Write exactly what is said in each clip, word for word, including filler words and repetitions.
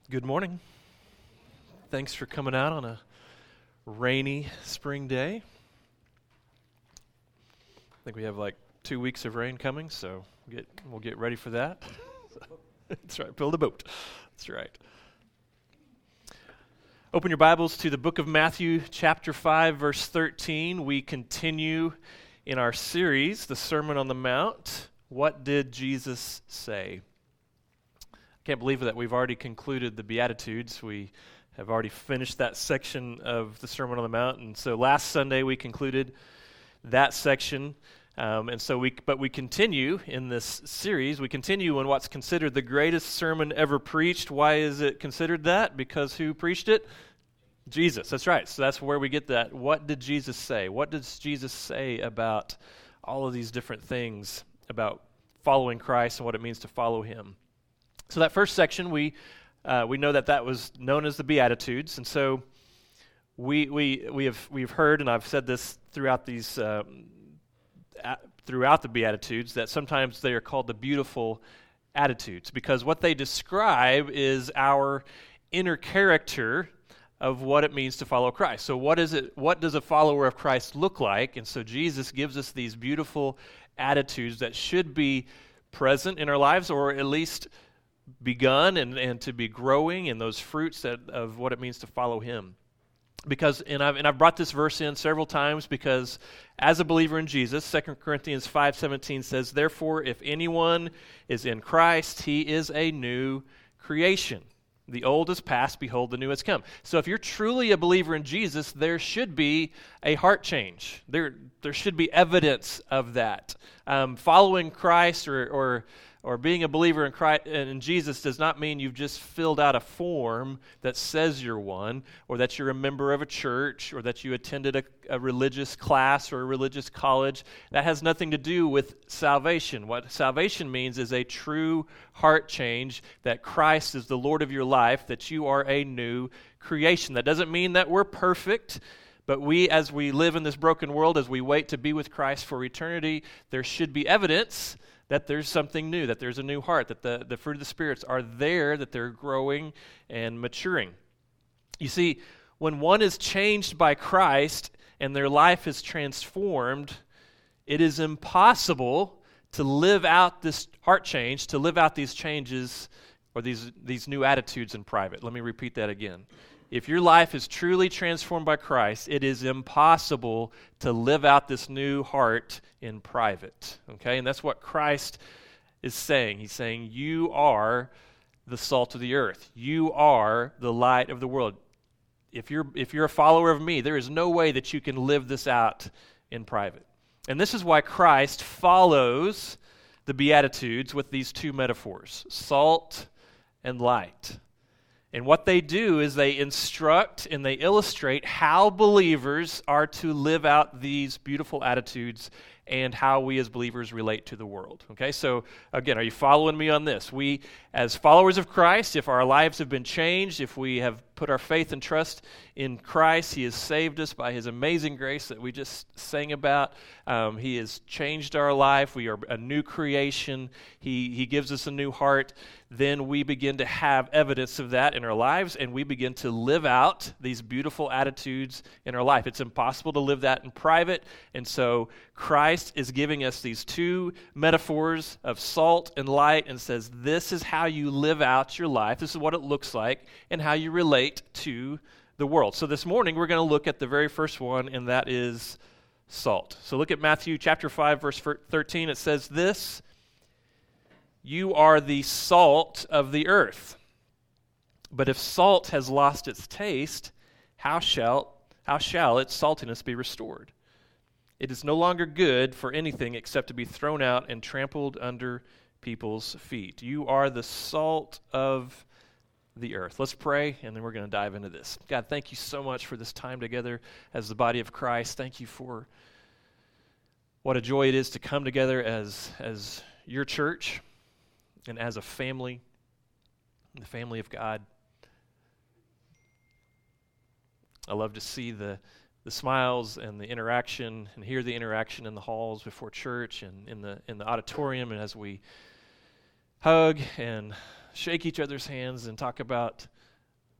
Good morning. Thanks for coming out on a rainy spring day. I think we have like two weeks of rain coming, so we'll get, we'll get ready for that. That's right, build a boat. That's right. Open your Bibles to the book of Matthew, chapter five, verse thirteen. We continue in our series, the Sermon on the Mount. What did Jesus say? Can't believe that we've already concluded the Beatitudes. We have already finished that section of the Sermon on the Mount, and so last Sunday we concluded that section. Um, and so we, but we continue in this series. We continue in what's considered the greatest sermon ever preached. Why is it considered that? Because who preached it? Jesus. That's right. So that's where we get that. What did Jesus say? What does Jesus say about all of these different things about following Christ and what it means to follow Him? So that first section, we uh, we know that that was known as the Beatitudes, and so we we we have we've heard, and I've said this throughout these um, at, throughout the Beatitudes, that sometimes they are called the beautiful attitudes because what they describe is our inner character of what it means to follow Christ. So what is it? What does a follower of Christ look like? And so Jesus gives us these beautiful attitudes that should be present in our lives, or at least begun and, and to be growing in those fruits that, of what it means to follow Him. Because, and I've, and I've brought this verse in several times because as a believer in Jesus, Second Corinthians five seventeen says, "Therefore, if anyone is in Christ, he is a new creation. The old is past, behold, the new has come." So if you're truly a believer in Jesus, there should be a heart change. There, there should be evidence of that. Um, following Christ or, or Or being a believer in Christ and in Jesus does not mean you've just filled out a form that says you're one, or that you're a member of a church, or that you attended a, a religious class or a religious college. That has nothing to do with salvation. What salvation means is a true heart change, that Christ is the Lord of your life, that you are a new creation. That doesn't mean that we're perfect, but we, as we live in this broken world, as we wait to be with Christ for eternity, there should be evidence that there's something new, that there's a new heart, that the, the fruit of the spirits are there, that they're growing and maturing. You see, when one is changed by Christ and their life is transformed, it is impossible to live out this heart change, to live out these changes or these, these new attitudes in private. Let me repeat that again. If your life is truly transformed by Christ, it is impossible to live out this new heart in private. Okay? And that's what Christ is saying. He's saying, you are the salt of the earth. You are the light of the world. If you're, if you're a follower of me, there is no way that you can live this out in private. And this is why Christ follows the Beatitudes with these two metaphors, salt and light. And what they do is they instruct and they illustrate how believers are to live out these beautiful attitudes and how we as believers relate to the world. Okay, so again, are you following me on this? We, as followers of Christ, if our lives have been changed, if we have put our faith and trust in Christ, He has saved us by His amazing grace that we just sang about. Um, he has changed our life. We are a new creation. He, he gives us a new heart. Then we begin to have evidence of that in our lives, and we begin to live out these beautiful attitudes in our life. It's impossible to live that in private, and so Christ is giving us these two metaphors of salt and light and says, this is how you live out your life. This is what it looks like and how you relate to the world. So this morning we're going to look at the very first one, and that is salt. So look at Matthew chapter five, verse thirteen. It says this, "You are the salt of the earth. But if salt has lost its taste, how shall, how shall its saltiness be restored? It is no longer good for anything except to be thrown out and trampled under people's feet. You are the salt of the earth." Let's pray, and then we're going to dive into this. God, thank you so much for this time together as the body of Christ. Thank you for what a joy it is to come together as, as your church and as a family, the family of God. I love to see the the smiles and the interaction and hear the interaction in the halls before church and in the in the auditorium, and as we hug and shake each other's hands and talk about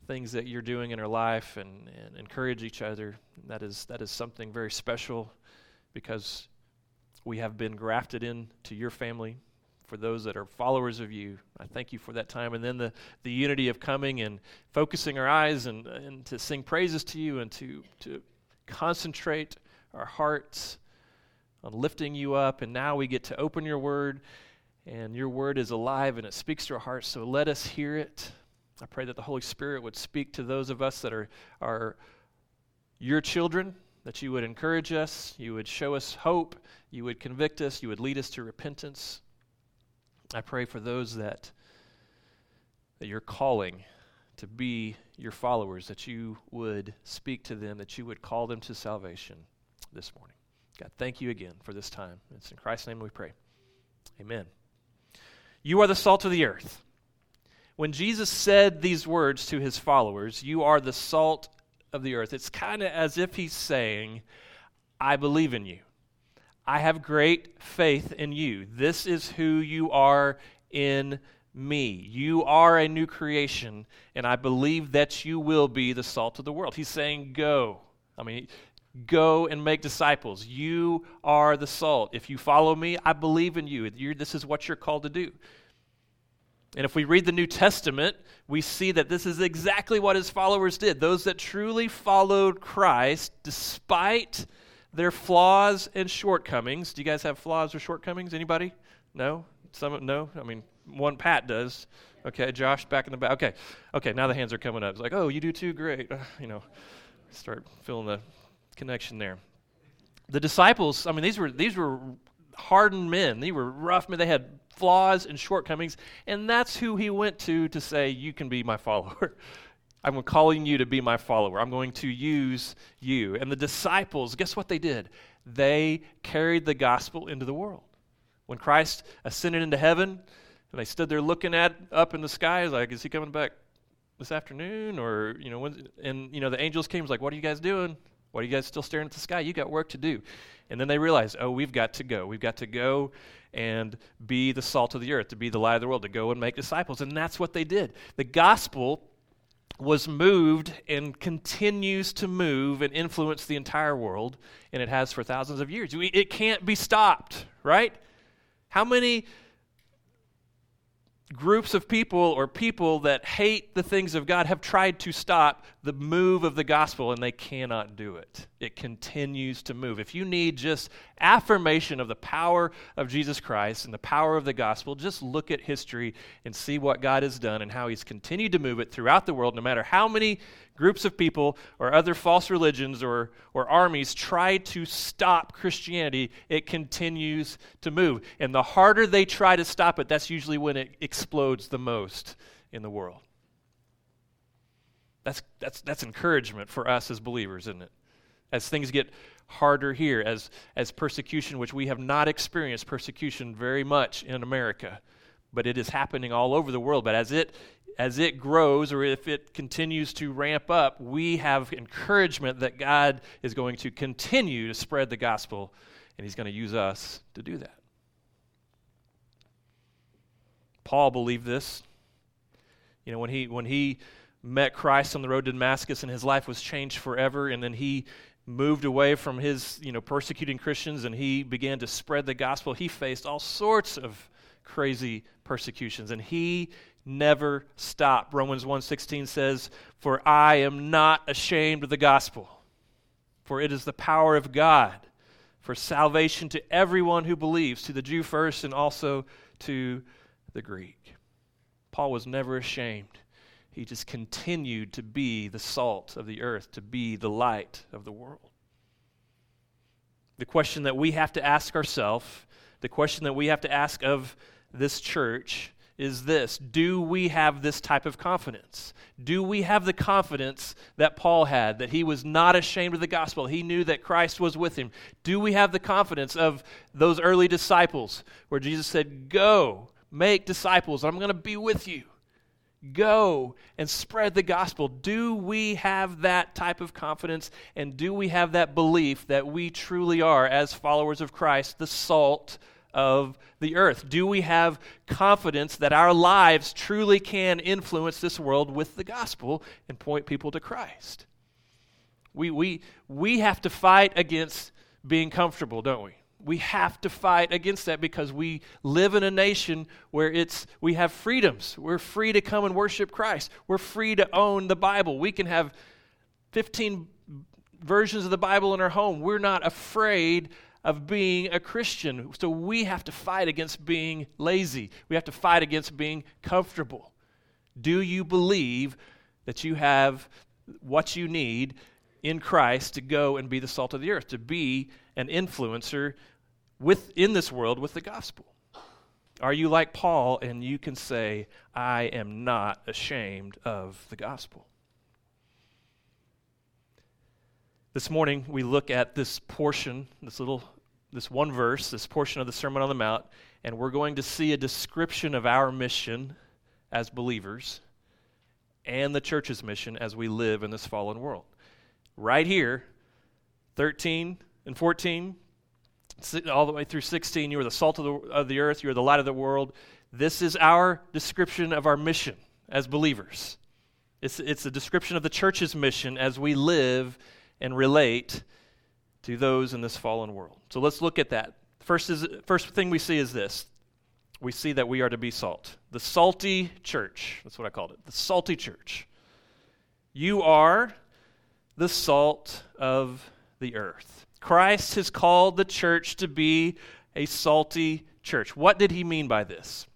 things that you're doing in our life and, and encourage each other. That is that is something very special because we have been grafted into your family. For those that are followers of you, I thank you for that time. And then the, the unity of coming and focusing our eyes and, and to sing praises to you and to, to concentrate our hearts on lifting you up. And now we get to open your word, and your word is alive and it speaks to our hearts. So let us hear it. I pray that the Holy Spirit would speak to those of us that are, are your children, that you would encourage us, you would show us hope, you would convict us, you would lead us to repentance. I pray for those that that you're calling to be your followers, that you would speak to them, that you would call them to salvation this morning. God, thank you again for this time. It's in Christ's name we pray. Amen. You are the salt of the earth. When Jesus said these words to his followers, you are the salt of the earth, it's kind of as if he's saying, I believe in you. I have great faith in you. This is who you are in me. You are a new creation, and I believe that you will be the salt of the world. He's saying, go. I mean, go and make disciples. You are the salt. If you follow me, I believe in you. You're, this is what you're called to do. And if we read the New Testament, we see that this is exactly what his followers did. Those that truly followed Christ, despite their flaws and shortcomings. Do you guys have flaws or shortcomings? Anybody? No? Some? No? I mean, one Pat does. Okay, Josh back in the back. Okay, okay. Now the hands are coming up. It's like, oh, you do too. Great. Uh, you know, start feeling the connection there. The disciples. I mean, these were these were hardened men. They were rough men. They had flaws and shortcomings, and that's who he went to to say, you can be my follower. I'm calling you to be my follower. I'm going to use you. And the disciples, guess what they did? They carried the gospel into the world. When Christ ascended into heaven, and they stood there looking at up in the sky, like, is he coming back this afternoon? Or, you know, when, and, you know, the angels came, was like, what are you guys doing? Why are you guys still staring at the sky? You got work to do. And then they realized, oh, we've got to go. We've got to go and be the salt of the earth, to be the light of the world, to go and make disciples. And that's what they did. The gospel was moved and continues to move and influence the entire world, and it has for thousands of years. We, it can't be stopped, right? How many groups of people or people that hate the things of God have tried to stop the move of the gospel, and they cannot do it? It continues to move. If you need just affirmation of the power of Jesus Christ and the power of the gospel, just look at history and see what God has done and how he's continued to move it throughout the world. No matter how many groups of people or other false religions or, or armies try to stop Christianity, it continues to move. And the harder they try to stop it, that's usually when it explodes the most in the world. That's that's that's encouragement for us as believers, isn't it? As things get harder here, as as persecution, which we have not experienced persecution very much in America, but it is happening all over the world. But as it as it grows, or if it continues to ramp up, we have encouragement that God is going to continue to spread the gospel, and he's going to use us to do that. Paul believed this. You know, when he when he met Christ on the road to Damascus, and his life was changed forever, and then he moved away from his, you know, persecuting Christians, and he began to spread the gospel. He faced all sorts of crazy persecutions, and he never stopped. Romans one sixteen says, "For I am not ashamed of the gospel, for it is the power of God for salvation to everyone who believes, to the Jew first and also to the Greek." Paul was never ashamed. He just continued to be the salt of the earth, to be the light of the world. The question that we have to ask ourselves, the question that we have to ask of this church is this: do we have this type of confidence? Do we have the confidence that Paul had, that he was not ashamed of the gospel? He knew that Christ was with him. Do we have the confidence of those early disciples where Jesus said, "Go, make disciples, I'm going to be with you. Go and spread the gospel"? Do we have that type of confidence, and do we have that belief that we truly are, as followers of Christ, the salt of the earth? Do we have confidence that our lives truly can influence this world with the gospel and point people to Christ? We, we, we have to fight against being comfortable, don't we? We have to fight against that because we live in a nation where it's we have freedoms. We're free to come and worship Christ. We're free to own the Bible. We can have fifteen versions of the Bible in our home. We're not afraid of being a Christian. So we have to fight against being lazy. We have to fight against being comfortable. Do you believe that you have what you need in Christ to go and be the salt of the earth, to be an influencer within this world with the gospel? Are you like Paul and you can say, I am not ashamed of the gospel? This morning we look at this portion, this little, this one verse, this portion of the Sermon on the Mount, and we're going to see a description of our mission as believers and the church's mission as we live in this fallen world. Right here, thirteen and fourteen, all the way through sixteen, you are the salt of the, of the earth, you are the light of the world. This is our description of our mission as believers. It's, it's a description of the church's mission as we live and relate to those in this fallen world. So let's look at that. First, is, first thing we see is this. We see that we are to be salt. The salty church, that's what I called it, the salty church. You are the salt of the earth. Christ has called the church to be a salty church. What did he mean by this?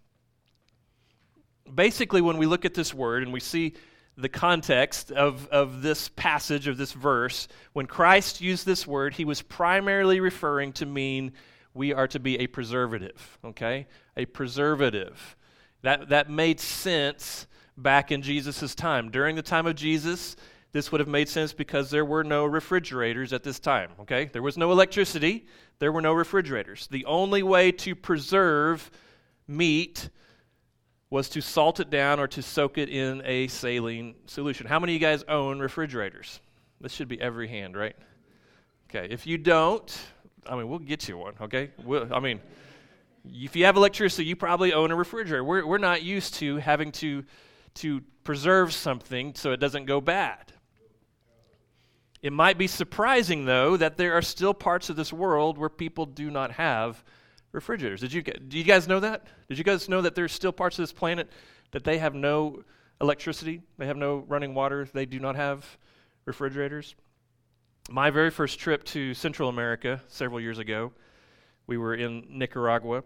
Basically, when we look at this word and we see the context of, of this passage, of this verse, when Christ used this word, he was primarily referring to mean we are to be a preservative, okay? A preservative. That, that made sense back in Jesus' time. During the time of Jesus, this would have made sense because there were no refrigerators at this time, okay? There was no electricity. There were no refrigerators. The only way to preserve meat was to salt it down or to soak it in a saline solution. How many of you guys own refrigerators? This should be every hand, right? Okay, if you don't, I mean, we'll get you one, okay? We'll, I mean, if you have electricity, you probably own a refrigerator. We're, we're not used to having to, to preserve something so it doesn't go bad. It might be surprising, though, that there are still parts of this world where people do not have refrigerators. Did you do you guys know that? Did you guys know that there's still parts of this planet that they have no electricity, they have no running water, they do not have refrigerators? My very first trip to Central America several years ago, we were in Nicaragua.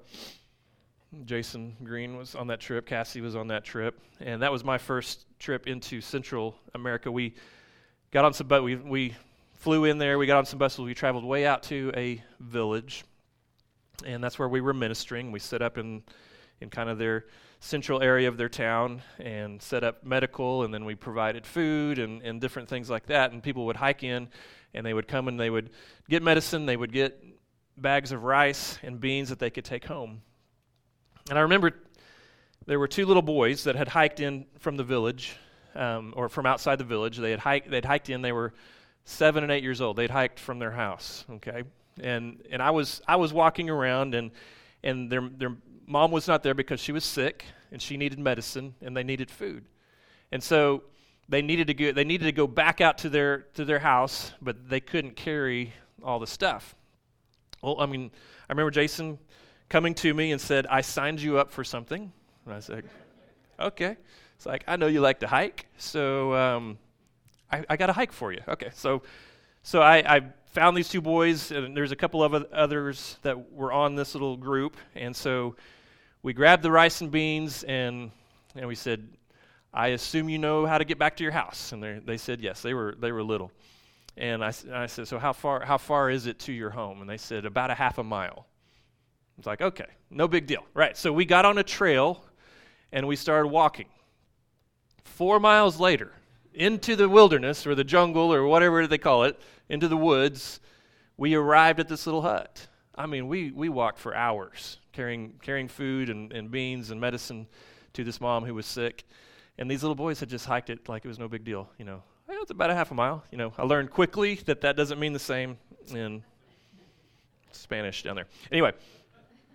Jason Green was on that trip, Cassie was on that trip, and that was my first trip into Central America. We got on some but we we flew in there, we got on some buses, we traveled way out to a village, and that's where we were ministering. We set up in in kind of their central area of their town and set up medical, and then we provided food and, and different things like that, and people would hike in, and they would come and they would get medicine, they would get bags of rice and beans that they could take home. And I remember there were two little boys that had hiked in from the village, Um, or from outside the village. They had hiked. They'd hiked in. They were seven and eight years old. They'd hiked from their house. Okay, and and I was I was walking around, and and their their mom was not there because she was sick and she needed medicine and they needed food, and so they needed to go. They needed to go back out to their to their house, but they couldn't carry all the stuff. Well, I mean, I remember Jason coming to me and said, "I signed you up for something," and I said, "Okay." It's like, I know you like to hike, so um, I, I got a hike for you. Okay, so so I, I found these two boys, and there's a couple of others that were on this little group, and so we grabbed the rice and beans, and and we said, I assume you know how to get back to your house, and they they said yes. They were they were little, and I, and I said, so how far how far is it to your home? And they said about a half a mile. It's like, okay, no big deal, right? So we got on a trail, and we started walking. Four miles later, into the wilderness or the jungle or whatever they call it, into the woods, we arrived at this little hut. I mean, we we walked for hours carrying carrying food and, and beans and medicine to this mom who was sick. And these little boys had just hiked it like it was no big deal. You know, hey, it's about a half a mile. You know, I learned quickly that that doesn't mean the same in Spanish down there. Anyway,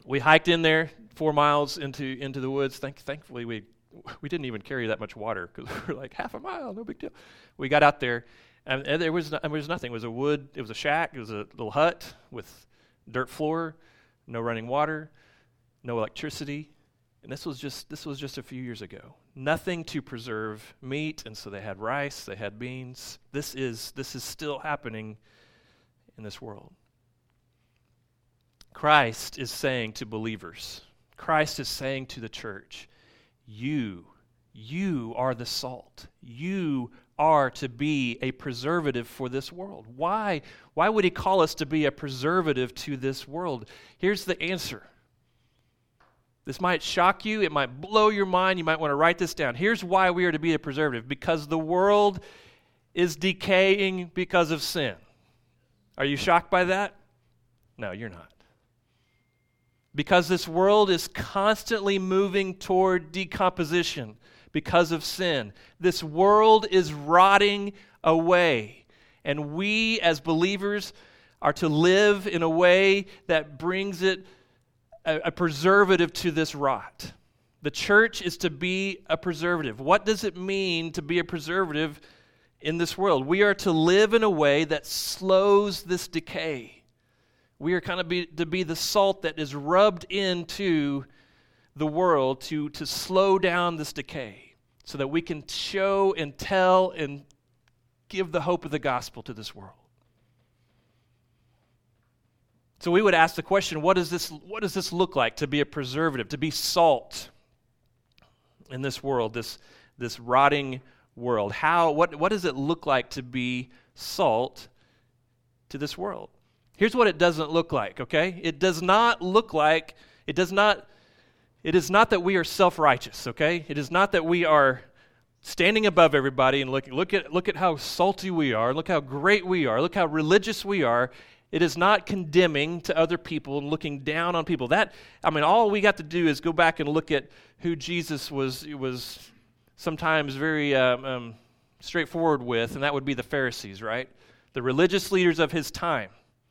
We hiked in there four miles into into the woods. Thank, thankfully, we we didn't even carry that much water because we were like half a mile, no big deal. We got out there, and, and there was no, there was nothing. It was a wood. It was a shack. It was a little hut with dirt floor, no running water, no electricity. And this was just this was just a few years ago. Nothing to preserve meat, and so they had rice, they had beans. This is this is still happening in this world. Christ is saying to believers, Christ is saying to the church, you, you are the salt. You are to be a preservative for this world. Why? Why would he call us to be a preservative to this world? Here's the answer. This might shock you. It might blow your mind. You might want to write this down. Here's why we are to be a preservative. Because the world is decaying because of sin. Are you shocked by that? No, you're not. Because this world is constantly moving toward decomposition because of sin. This world is rotting away. And we as believers are to live in a way that brings it a, a preservative to this rot. The church is to be a preservative. What does it mean to be a preservative in this world? We are to live in a way that slows this decay. We are kind of be, to be the salt that is rubbed into the world to, to slow down this decay so that we can show and tell and give the hope of the gospel to this world. So we would ask the question, what does this, what does this look like to be a preservative, to be salt in this world, this, this rotting world? How, what, what does it look like to be salt to this world? Here's what it doesn't look like, okay? It does not look like, it does not, it is not that we are self-righteous, okay? It is not that we are standing above everybody and looking, look at, look at how salty we are, look how great we are, look how religious we are. It is not condemning to other people and looking down on people. That, I mean, all we got to do is go back and look at who Jesus was, was sometimes very um, um, straightforward with, and that would be the Pharisees, right? The religious leaders of his time.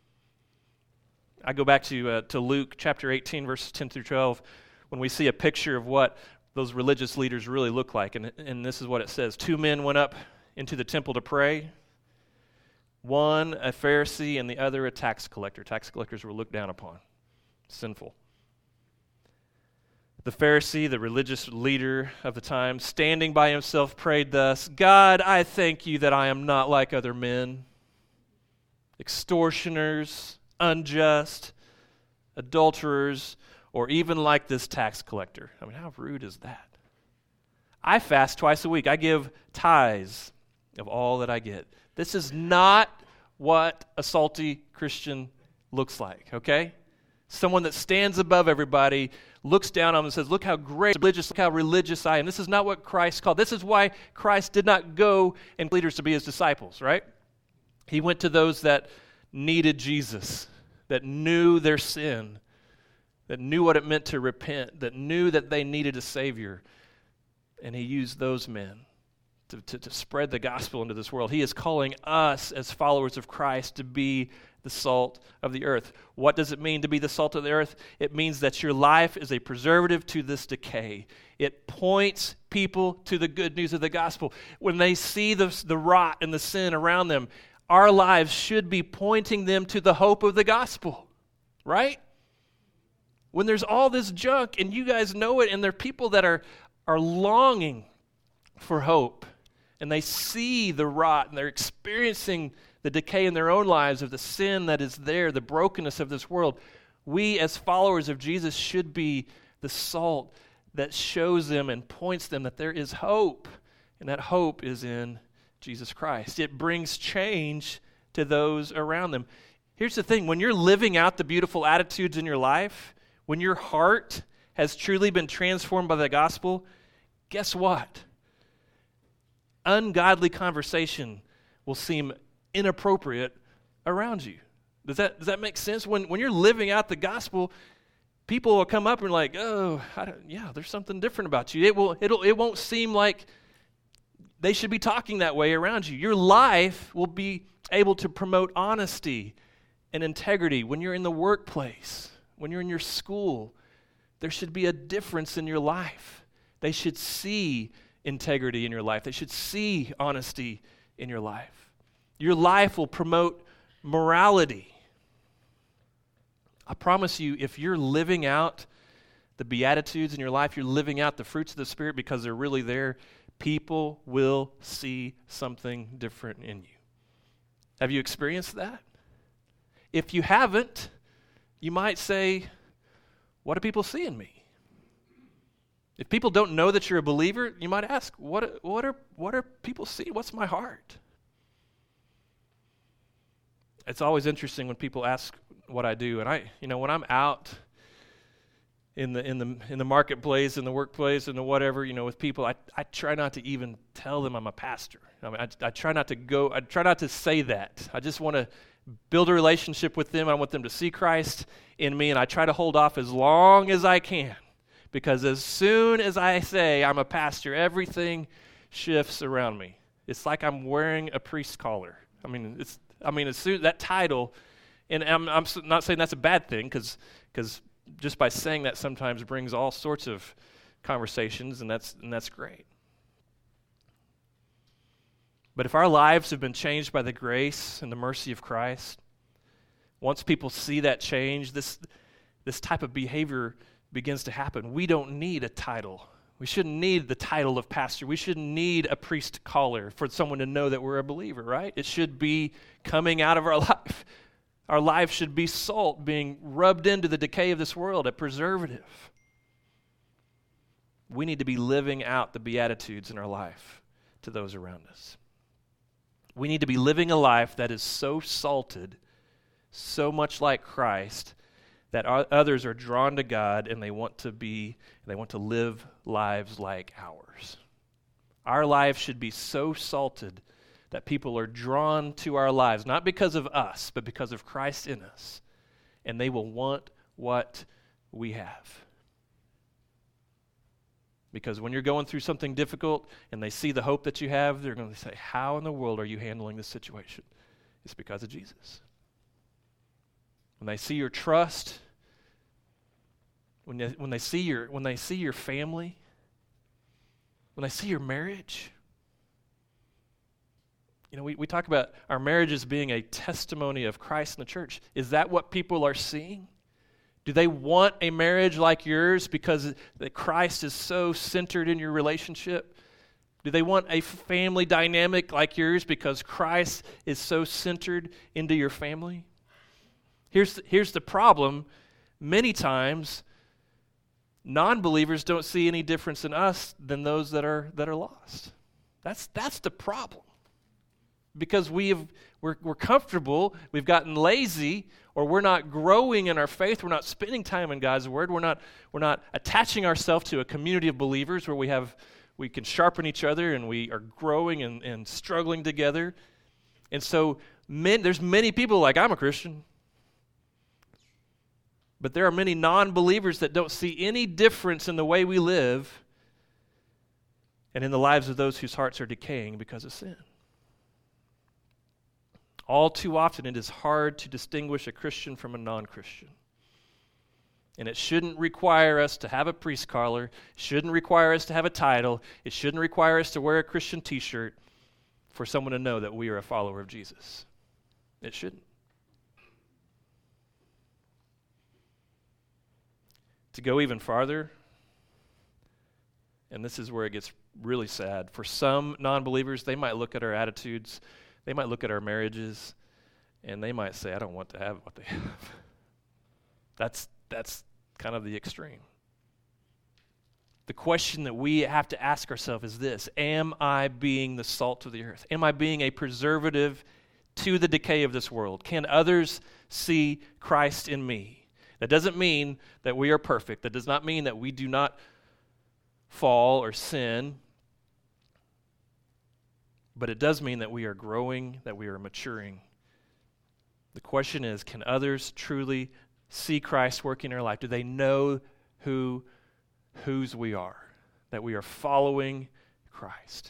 I go back to uh, to Luke chapter eighteen, verses ten through twelve, when we see a picture of what those religious leaders really look like. And, and this is what it says. Two men went up into the temple to pray. One a Pharisee and the other a tax collector. Tax collectors were looked down upon. Sinful. The Pharisee, the religious leader of the time, standing by himself, prayed thus, God, I thank you that I am not like other men, extortioners, unjust, adulterers, or even like this tax collector. I mean, how rude is that? I fast twice a week. I give tithes of all that I get. This is not what a salty Christian looks like, okay? Someone that stands above everybody, looks down on them and says, look how great, religious, look how religious I am. This is not what Christ called. This is why Christ did not go and leaders to be his disciples, right? He went to those that needed Jesus, that knew their sin, that knew what it meant to repent, that knew that they needed a Savior. And he used those men to, to, to spread the gospel into this world. He is calling us as followers of Christ to be the salt of the earth. What does it mean to be the salt of the earth? It means that your life is a preservative to this decay. It points people to the good news of the gospel. When they see the, the rot and the sin around them, our lives should be pointing them to the hope of the gospel, right? When there's all this junk and you guys know it, and there are people that are, are longing for hope, and they see the rot and they're experiencing the decay in their own lives of the sin that is there, the brokenness of this world, we as followers of Jesus should be the salt that shows them and points them that there is hope, and that hope is in Jesus Christ. It brings change to those around them. Here's the thing, when you're living out the beautiful attitudes in your life, when your heart has truly been transformed by the gospel, guess what? Ungodly conversation will seem inappropriate around you. Does that does that make sense? When when you're living out the gospel, people will come up and like, oh, I don't, yeah, there's something different about you. It will it'll it won't seem like they should be talking that way around you. Your life will be able to promote honesty and integrity when you're in the workplace, when you're in your school, there should be a difference in your life. They should see integrity in your life. They should see honesty in your life. Your life will promote morality. I promise you, if you're living out the Beatitudes in your life, you're living out the fruits of the Spirit because they're really there, people will see something different in you. Have you experienced that? If you haven't, you might say, what do people see in me? If people don't know that you're a believer, you might ask, what, what are what are people seeing? What's my heart? It's always interesting when people ask what I do, and I, you know, when I'm out in the in the in the marketplace, in the workplace, in the whatever, you know, with people, I, I try not to even tell them I'm a pastor. I mean, I, I try not to go. I try not to say that. I just want to build a relationship with them. I want them to see Christ in me, and I try to hold off as long as I can, because as soon as I say I'm a pastor, everything shifts around me. It's like I'm wearing a priest collar. I mean, it's. I mean, as soon that title, and I'm, I'm not saying that's a bad thing, because because just by saying that sometimes brings all sorts of conversations, and that's and that's great. But if our lives have been changed by the grace and the mercy of Christ, once people see that change, this this type of behavior begins to happen. We don't need a title. We shouldn't need the title of pastor. We shouldn't need a priest collar for someone to know that we're a believer, right? It should be coming out of our life. Our life should be salt being rubbed into the decay of this world, a preservative. We need to be living out the Beatitudes in our life to those around us. We need to be living a life that is so salted, so much like Christ, that others are drawn to God and they want to be, they want to live lives like ours. Our lives should be so salted that people are drawn to our lives, not because of us, but because of Christ in us, and they will want what we have. Because when you're going through something difficult and they see the hope that you have, they're going to say, how in the world are you handling this situation? It's because of Jesus. When they see your trust, when they, when they see your when they see your family, when they see your marriage, you know, we, we talk about our marriages being a testimony of Christ in the church. Is that what people are seeing? Do they want a marriage like yours because that Christ is so centered in your relationship? Do they want a family dynamic like yours because Christ is so centered into your family? Here's the, here's the problem. Many times, non-believers don't see any difference in us than those that are that are lost. That's that's the problem. Because we have we're we're comfortable, we've gotten lazy, or we're not growing in our faith, we're not spending time in God's word, we're not we're not attaching ourselves to a community of believers where we have we can sharpen each other and we are growing and, and struggling together. And so men, there's many people like, I'm a Christian. But there are many non-believers that don't see any difference in the way we live and in the lives of those whose hearts are decaying because of sin. All too often, it is hard to distinguish a Christian from a non-Christian. And it shouldn't require us to have a priest collar. It shouldn't require us to have a title. It shouldn't require us to wear a Christian t-shirt for someone to know that we are a follower of Jesus. It shouldn't. To go even farther, and this is where it gets really sad, for some non-believers, they might look at our attitudes, they might look at our marriages, and they might say, I don't want to have what they have. That's that's kind of the extreme. The question that we have to ask ourselves is this: am I being the salt of the earth? Am I being a preservative to the decay of this world? Can others see Christ in me? That doesn't mean that we are perfect. That does not mean that we do not fall or sin. But it does mean that we are growing, that we are maturing. The question is, can others truly see Christ working in our life? Do they know who, whose we are? That we are following Christ?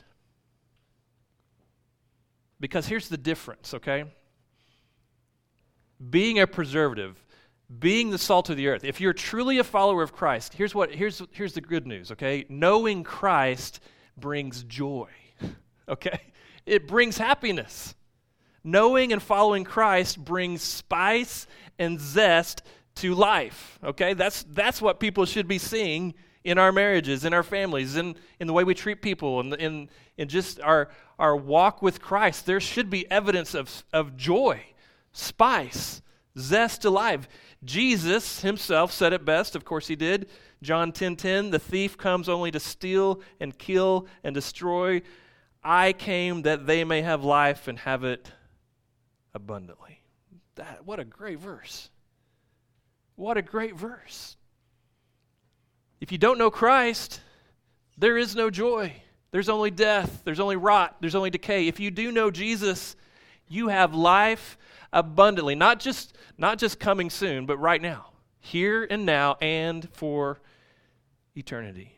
Because here's the difference, okay? Being a preservative, being the salt of the earth. If you're truly a follower of Christ, here's what here's here's the good news, okay? Knowing Christ brings joy. Okay? It brings happiness. Knowing and following Christ brings spice and zest to life. Okay? That's that's what people should be seeing in our marriages, in our families, in, in the way we treat people, in in, in just our our walk with Christ. There should be evidence of, of joy, spice, zest to life. Jesus himself said it best, of course he did. John ten ten, the thief comes only to steal and kill and destroy. I came that they may have life and have it abundantly. That, what a great verse. What a great verse. If you don't know Christ, there is no joy. There's only death. There's only rot. There's only decay. If you do know Jesus, you have life abundantly, not just not just coming soon, but right now, here and now, and for eternity.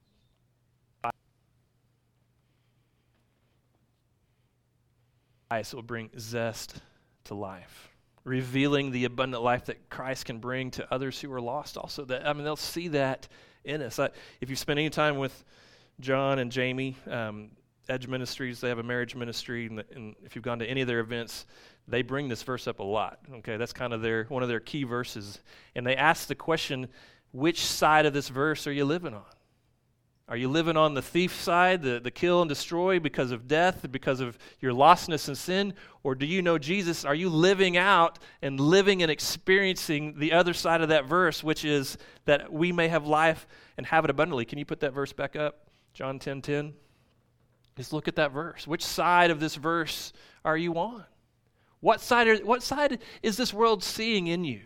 It will bring zest to life, revealing the abundant life that Christ can bring to others who are lost. Also, that I mean, they'll see that in us. I, if you spend any time with John and Jamie, um, Edge Ministries, they have a marriage ministry, and, and if you've gone to any of their events, they bring this verse up a lot. Okay, that's kind of their one of their key verses, and they ask the question, which side of this verse are you living on? Are you living on the thief side, the, the kill and destroy because of death, because of your lostness and sin? Or do you know Jesus? Are you living out and living and experiencing the other side of that verse, which is that we may have life and have it abundantly? Can you put that verse back up? John ten ten. Just look at that verse. Which side of this verse are you on? What side are, what side is this world seeing in you?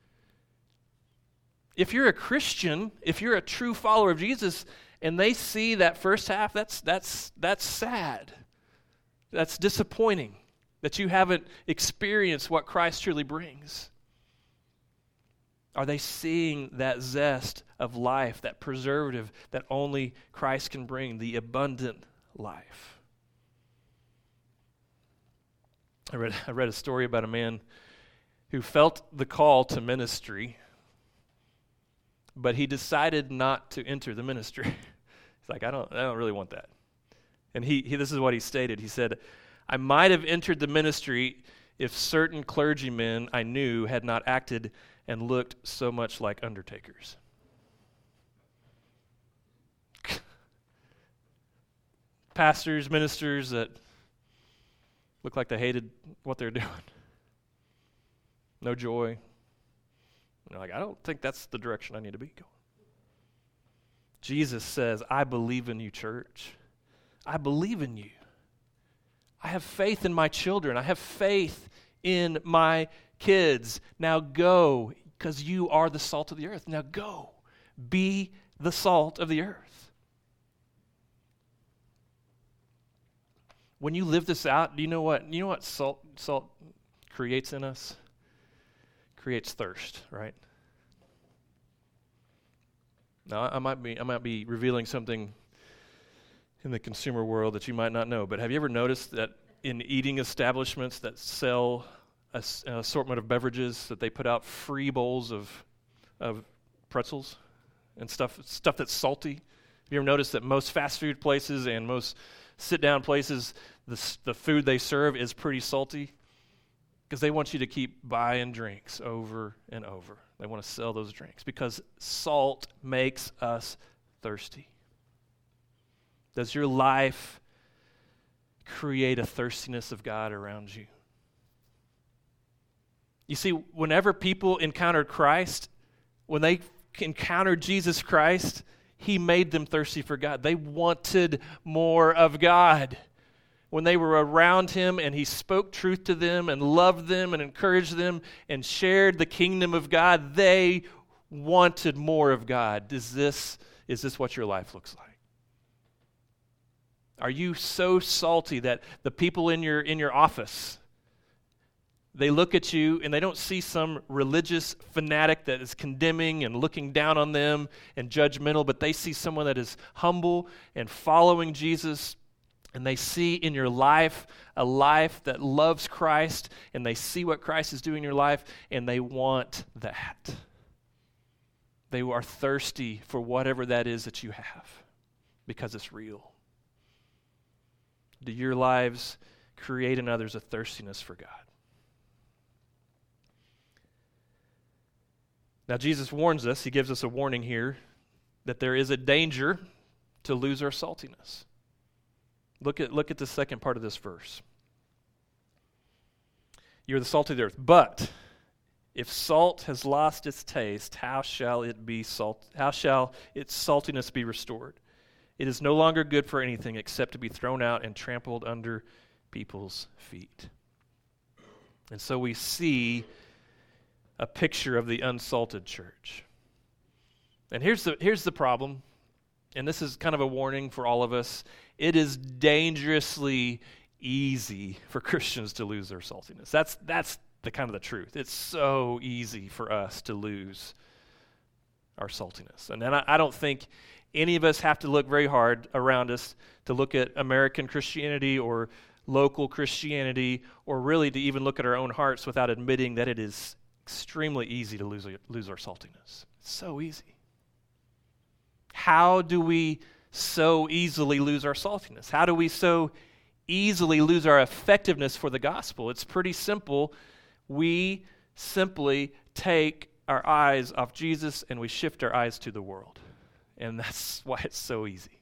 If you're a Christian, if you're a true follower of Jesus, and they see that first half, that's that's that's sad. That's disappointing that you haven't experienced what Christ truly brings. Are they seeing that zest of life, that preservative that only Christ can bring, the abundant life? I read I read a story about a man who felt the call to ministry, but he decided not to enter the ministry. He's like, I don't, I don't really want that. And he, he, this is what he stated. He said, I might have entered the ministry if certain clergymen I knew had not acted and looked so much like undertakers. Pastors, ministers that look like they hated what they're doing. No joy. You're like, I don't think that's the direction I need to be going. Jesus says, I believe in you, church. I believe in you. I have faith in my children. I have faith in my kids. Now go, because you are the salt of the earth. Now go, be the salt of the earth. When you live this out, do you know what? You know what salt salt creates in us? Creates thirst, right? Now, I might be I might be revealing something in the consumer world that you might not know, but have you ever noticed that in eating establishments that sell a, an assortment of beverages that they put out free bowls of of pretzels and stuff stuff that's salty? Have you ever noticed that most fast food places and most sit-down places, the the food they serve is pretty salty? Because they want you to keep buying drinks over and over. They want to sell those drinks because salt makes us thirsty. Does your life create a thirstiness of God around you? You see, whenever people encountered Christ, when they encountered Jesus Christ, he made them thirsty for God. They wanted more of God. When they were around him and he spoke truth to them and loved them and encouraged them and shared the kingdom of God, they wanted more of God. Is this, is this what your life looks like? Are you so salty that the people in your in your office, they look at you and they don't see some religious fanatic that is condemning and looking down on them and judgmental, but they see someone that is humble and following Jesus and they see in your life a life that loves Christ, and they see what Christ is doing in your life, and they want that. They are thirsty for whatever that is that you have because it's real. Do your lives create in others a thirstiness for God? Now, Jesus warns us, he gives us a warning here, that there is a danger to lose our saltiness. Look at, look at the second part of this verse. You're the salt of the earth, but if salt has lost its taste, how shall it be salt? How shall its saltiness be restored? It is no longer good for anything except to be thrown out and trampled under people's feet. And so we see a picture of the unsalted church. And here's the here's the problem, and this is kind of a warning for all of us. It is dangerously easy for Christians to lose their saltiness. That's that's the kind of the truth. It's so easy for us to lose our saltiness. And then I, I don't think any of us have to look very hard around us to look at American Christianity or local Christianity, or really to even look at our own hearts without admitting that it is extremely easy to lose, lose our saltiness. It's so easy. How do we so easily lose our saltiness? How do we so easily lose our effectiveness for the gospel? It's pretty simple. We simply take our eyes off Jesus and we shift our eyes to the world. And that's why it's so easy.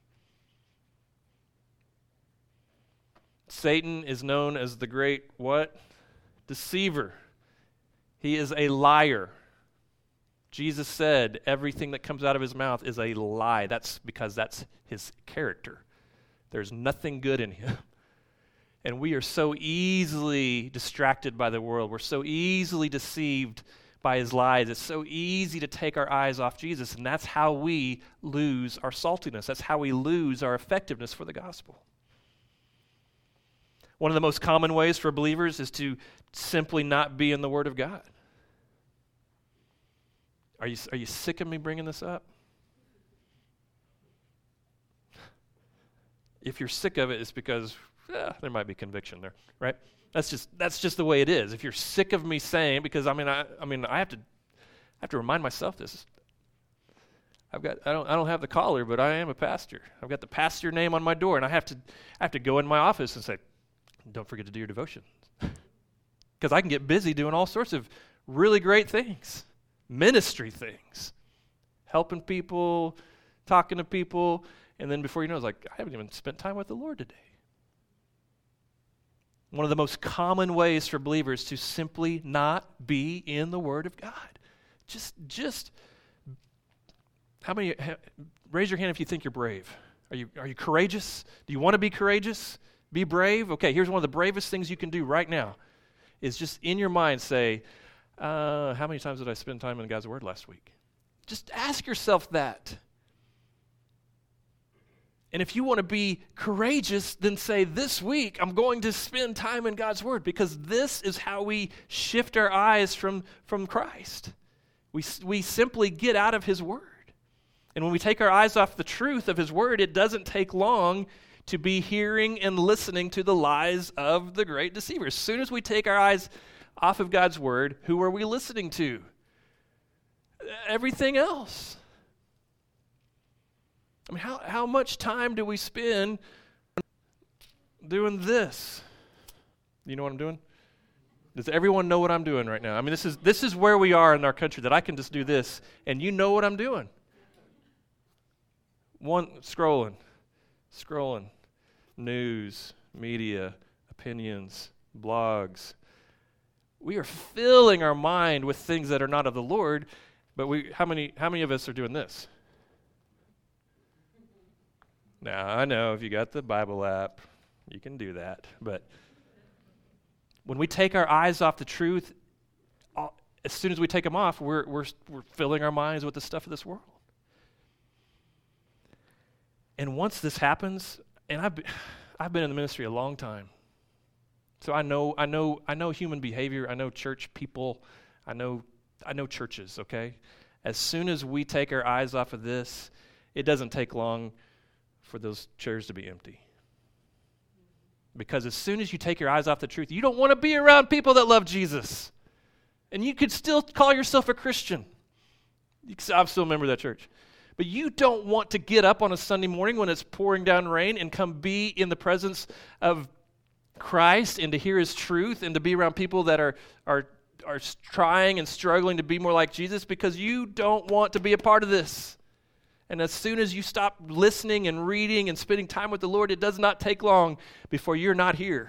Satan is known as the great what? Deceiver. He is a liar. Jesus said everything that comes out of his mouth is a lie. That's because that's his character. There's nothing good in him. And we are so easily distracted by the world. We're so easily deceived by his lies. It's so easy to take our eyes off Jesus, and that's how we lose our saltiness. That's how we lose our effectiveness for the gospel. One of the most common ways for believers is to simply not be in the Word of God. Are you, are you sick of me bringing this up? If you're sick of it, it's because eh, there might be conviction there, right? That's just that's just the way it is. If you're sick of me saying, because I mean I I mean I have to I have to remind myself this. I've got I don't I don't have the collar, but I am a pastor. I've got the pastor name on my door, and I have to I have to go in my office and say, don't forget to do your devotion. Because I can get busy doing all sorts of really great things, ministry things, helping people, talking to people, and then before you know, it's like, I haven't even spent time with the Lord today. One of the most common ways for believers to simply not be in the Word of God. Just, just, how many, ha, raise your hand if you think you're brave. Are you, are you courageous? Do you want to be courageous? Be brave? Okay, here's one of the bravest things you can do right now, is just in your mind say, uh, how many times did I spend time in God's Word last week? Just ask yourself that. And if you want to be courageous, then say, this week I'm going to spend time in God's Word, because this is how we shift our eyes from, from Christ. We, we simply get out of His Word. And when we take our eyes off the truth of His Word, it doesn't take long to be hearing and listening to the lies of the great deceiver. As soon as we take our eyes off of God's Word, who are we listening to? Everything else. I mean, how, how much time do we spend doing this? You know what I'm doing? Does everyone know what I'm doing right now? I mean, this is this is where we are in our country, that I can just do this, and you know what I'm doing. One, scrolling, scrolling, news, media, opinions, blogs. We are filling our mind with things that are not of the Lord, but we how many how many of us are doing this? Now, I know if you got the Bible app, you can do that. But when we take our eyes off the truth, all, as soon as we take them off, we're, we're, we're filling our minds with the stuff of this world. And once this happens, and I've been, I've been in the ministry a long time, so I know I know I know human behavior. I know church people. I know I know churches. Okay, as soon as we take our eyes off of this, it doesn't take long for those chairs to be empty. Because as soon as you take your eyes off the truth, you don't want to be around people that love Jesus. And you could still call yourself a Christian. I'm still a member of that church. But you don't want to get up on a Sunday morning when it's pouring down rain and come be in the presence of Christ and to hear his truth and to be around people that are, are, are trying and struggling to be more like Jesus, because you don't want to be a part of this. And as soon as you stop listening and reading and spending time with the Lord, it does not take long before you're not here.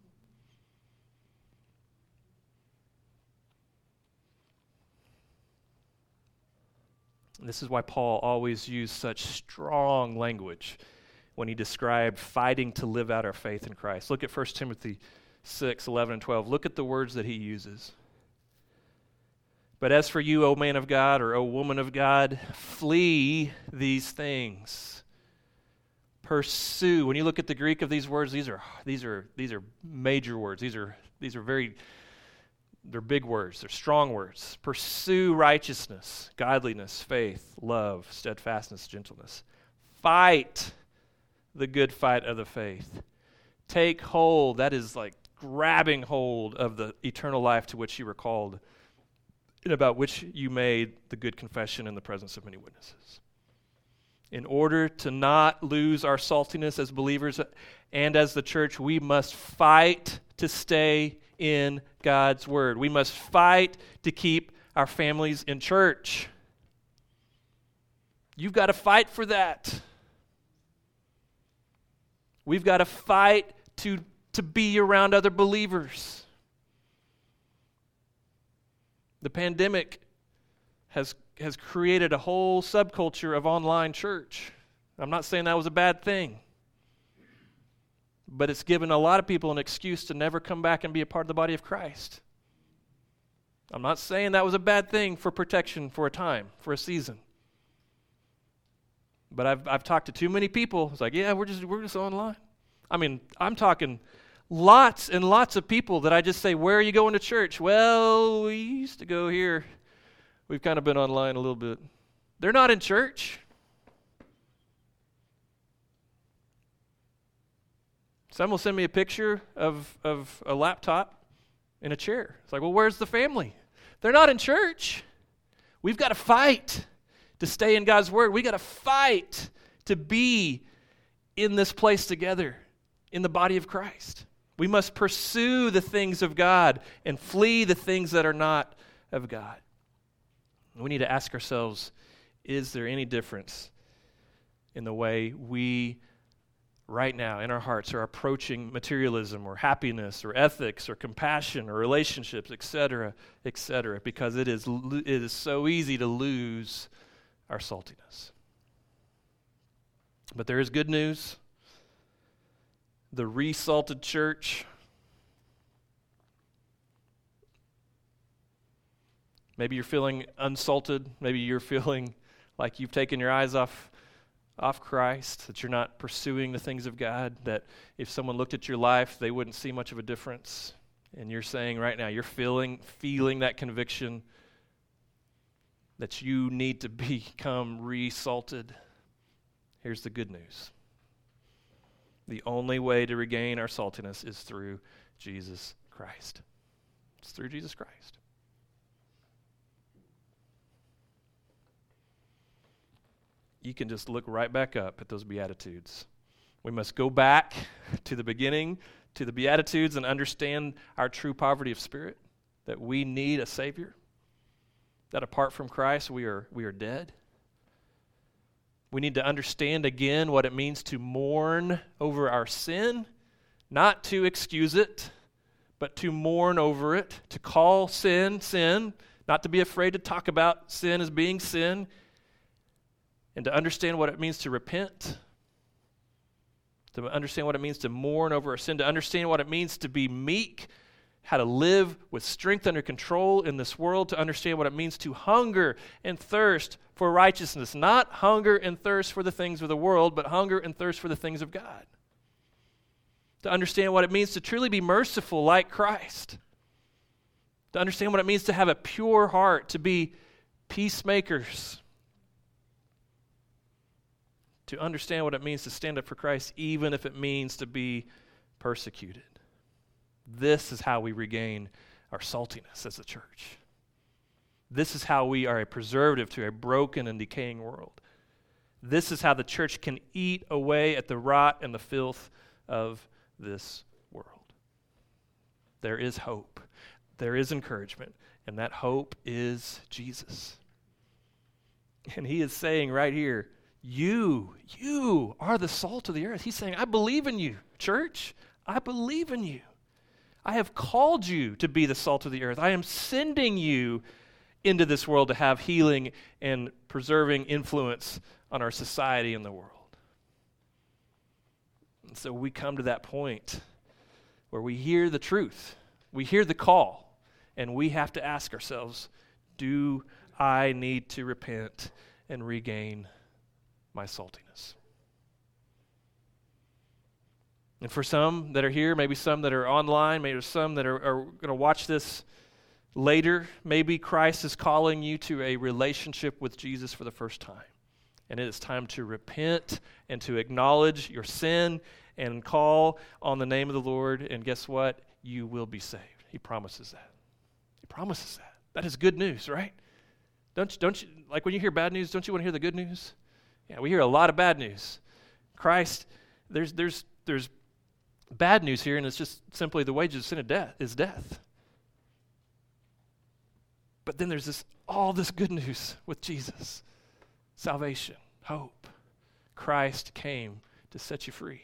And this is why Paul always used such strong language when he described fighting to live out our faith in Christ. Look at First Timothy six, eleven, and twelve. Look at the words that he uses. But as for you, O man of God, or O woman of God, flee these things. Pursue. When you look at the Greek of these words, these are these are these are major words. These are these are very they're big words. They're strong words. Pursue righteousness, godliness, faith, love, steadfastness, gentleness. Fight the good fight of the faith. Take hold. That is like grabbing hold of the eternal life to which you were called, and about which you made the good confession in the presence of many witnesses. In order to not lose our saltiness as believers and as the church, we must fight to stay in God's word. We must fight to keep our families in church. You've got to fight for that. We've got to fight to, to be around other believers. The pandemic has has created a whole subculture of online church. I'm not saying that was a bad thing, but it's given a lot of people an excuse to never come back and be a part of the body of Christ. I'm not saying that was a bad thing for protection for a time, for a season. But I've I've talked to too many people. It's like, yeah, we're just we're just online. I mean, I'm talking lots and lots of people that I just say, where are you going to church? Well, we used to go here. We've kind of been online a little bit. They're not in church. Some will send me a picture of, of a laptop in a chair. It's like, well, where's the family? They're not in church. We've got to fight to stay in God's word. We've got to fight to be in this place together in the body of Christ. We must pursue the things of God and flee the things that are not of God. We need to ask ourselves, is there any difference in the way we right now in our hearts are approaching materialism or happiness or ethics or compassion or relationships, et cetera, et cetera, because it is it is so easy to lose our saltiness. But there is good news. The resalted church, maybe you're feeling unsalted. Maybe you're feeling like you've taken your eyes off, off Christ, that you're not pursuing the things of God, that if someone looked at your life, they wouldn't see much of a difference. And you're saying right now, you're feeling, feeling that conviction that you need to become resalted. Here's the good news. The only way to regain our saltiness is through Jesus Christ. It's through Jesus Christ. You can just look right back up at those Beatitudes. We must go back to the beginning, to the Beatitudes, and understand our true poverty of spirit, that we need a Savior, that apart from Christ we are we are dead. We need to understand again what it means to mourn over our sin, not to excuse it, but to mourn over it, to call sin, sin, not to be afraid to talk about sin as being sin, and to understand what it means to repent, to understand what it means to mourn over our sin, to understand what it means to be meek, how to live with strength under control in this world, to understand what it means to hunger and thirst for righteousness, not hunger and thirst for the things of the world, but hunger and thirst for the things of God. To understand what it means to truly be merciful like Christ. To understand what it means to have a pure heart, to be peacemakers. To understand what it means to stand up for Christ, even if it means to be persecuted. This is how we regain our saltiness as a church. This is how we are a preservative to a broken and decaying world. This is how the church can eat away at the rot and the filth of this world. There is hope. There is encouragement. And that hope is Jesus. And he is saying right here, you, you are the salt of the earth. He's saying, I believe in you, church. I believe in you. I have called you to be the salt of the earth. I am sending you into this world to have healing and preserving influence on our society and the world. And so we come to that point where we hear the truth. We hear the call, and we have to ask ourselves, do I need to repent and regain my saltiness? And for some that are here, maybe some that are online, maybe some that are, are going to watch this later, maybe Christ is calling you to a relationship with Jesus for the first time. And it is time to repent and to acknowledge your sin and call on the name of the Lord. And guess what? You will be saved. He promises that. He promises that. That is good news, right? Don't you, don't you, like when you hear bad news, don't you want to hear the good news? Yeah, we hear a lot of bad news. Christ, there's there's there's bad news here, and it's just simply the wages of sin of death is death. But then there's this all this good news with Jesus. Salvation, hope. Christ came to set you free.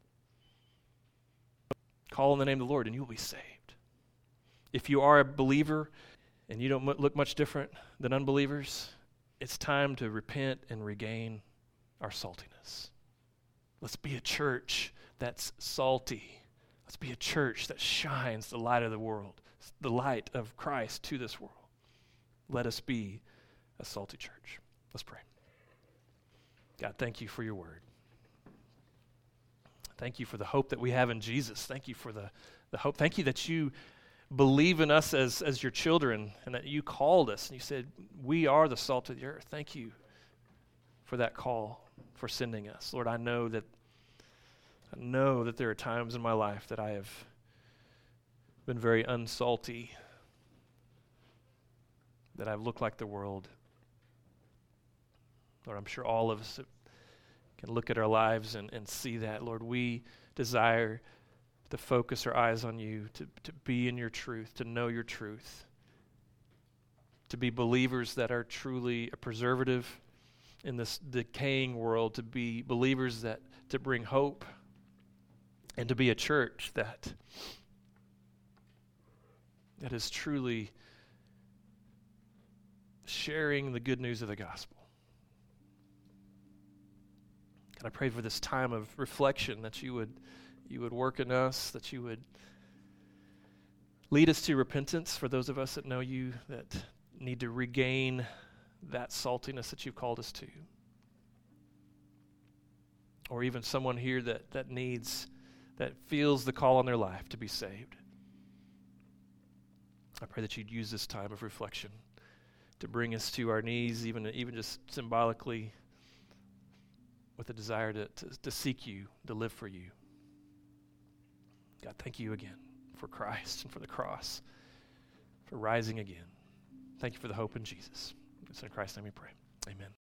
Call on the name of the Lord and you will be saved. If you are a believer and you don't look much different than unbelievers, it's time to repent and regain our saltiness. Let's be a church that's salty. Let's be a church that shines the light of the world, the light of Christ to this world. Let us be a salty church. Let's pray. God, thank you for your word. Thank you for the hope that we have in Jesus. Thank you for the, the hope. Thank you that you believe in us as, as your children and that you called us and you said, we are the salt of the earth. Thank you for that call, for sending us. Lord, I know that I know that there are times in my life that I have been very unsalty, that I've looked like the world. Lord, I'm sure all of us can look at our lives and, and see that. Lord, we desire to focus our eyes on you, to, to be in your truth, to know your truth, to be believers that are truly a preservative in this decaying world, to be believers that to bring hope, and to be a church that that is truly sharing the good news of the gospel. God, I pray for this time of reflection that you would you would work in us, that you would lead us to repentance for those of us that know you, that need to regain that saltiness that you've called us to. Or even someone here that, that needs, that feels the call on their life to be saved. I pray that you'd use this time of reflection to bring us to our knees, even, even just symbolically, with a desire to, to, to seek you, to live for you. God, thank you again for Christ and for the cross, for rising again. Thank you for the hope in Jesus. It's in Christ's name we pray. Amen.